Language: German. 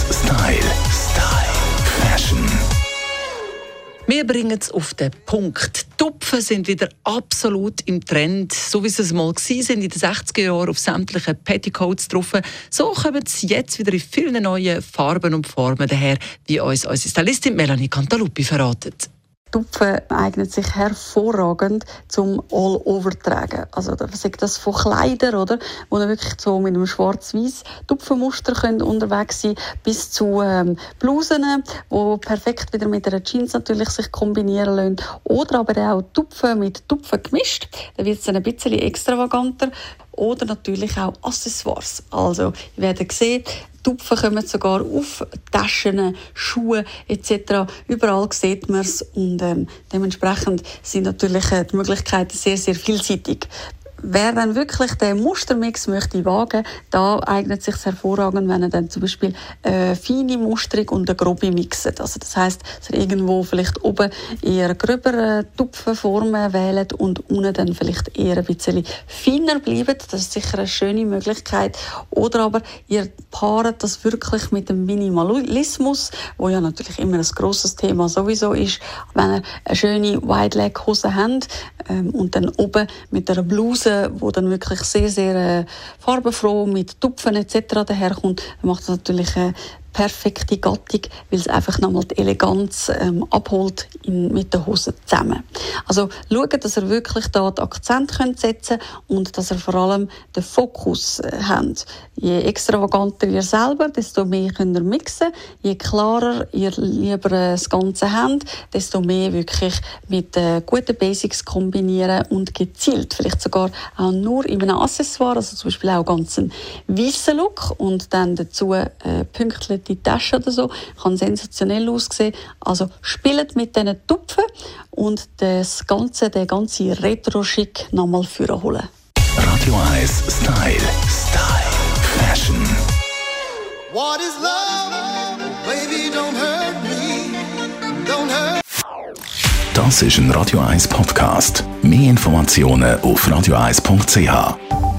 Style. Fashion. Wir bringen es auf den Punkt. Tupfen sind wieder absolut im Trend. So wie sie es mal waren in den 60er Jahren auf sämtlichen Petticoats drauf. So kommen sie jetzt wieder in vielen neuen Farben und Formen daher, wie uns unsere Stylistin Melanie Cantaluppi verratet. Tupfen eignet sich hervorragend zum All-Over tragen. Also da sagt das von Kleidern, oder, wo dann wirklich so mit einem schwarz-weiß Tupfenmuster unterwegs sein, bis zu Blusen, wo perfekt wieder mit einer Jeans natürlich sich kombinieren lassen. Oder aber auch Tupfen mit Tupfen gemischt. Da wird es dann ein bisschen extravaganter. Oder natürlich auch Accessoires. Also, ihr werdet sehen, Tupfen kommen sogar auf Taschen, Schuhe etc. Überall sieht man es und dementsprechend sind natürlich die Möglichkeiten sehr, sehr vielseitig. Wer dann wirklich den Mustermix möchte wagen, da eignet es sich hervorragend, wenn er dann zum Beispiel feine Musterung und eine grobe mixet. Also das heisst, dass er irgendwo vielleicht oben eher gröbere Tupfenformen wählt und unten dann vielleicht eher ein bisschen feiner bleibt. Das ist sicher eine schöne Möglichkeit. Oder aber ihr paaret das wirklich mit dem Minimalismus, wo ja natürlich immer ein grosses Thema sowieso ist. Wenn ihr eine schöne Wide-Leg-Hose habt und dann oben mit einer Bluse, wo dann wirklich sehr, sehr farbenfroh mit Tupfen etc. daherkommt, dann macht das natürlich eine perfekte Gattung, weil es einfach nochmal die Eleganz abholt mit der Hose zusammen. Also schaut, dass ihr wirklich da den Akzent setzen könnt und dass ihr vor allem den Fokus habt. Je extravaganter ihr selber, desto mehr könnt ihr mixen. Je klarer ihr lieber das Ganze habt, desto mehr wirklich mit guten Basics kombinieren und gezielt, vielleicht sogar auch nur in einem Accessoire, also zum Beispiel auch ganz einen weißen Look und dann dazu Pünktchen die Tasche oder so, kann sensationell aussehen. Also spielt mit diesen Tupfen und den ganzen Retro-Schick nochmal vorholen. Radio 1 Style. Fashion. What is love? Baby, don't hurt me. Don't hurt. Das ist ein Radio 1 Podcast. Mehr Informationen auf radio1.ch.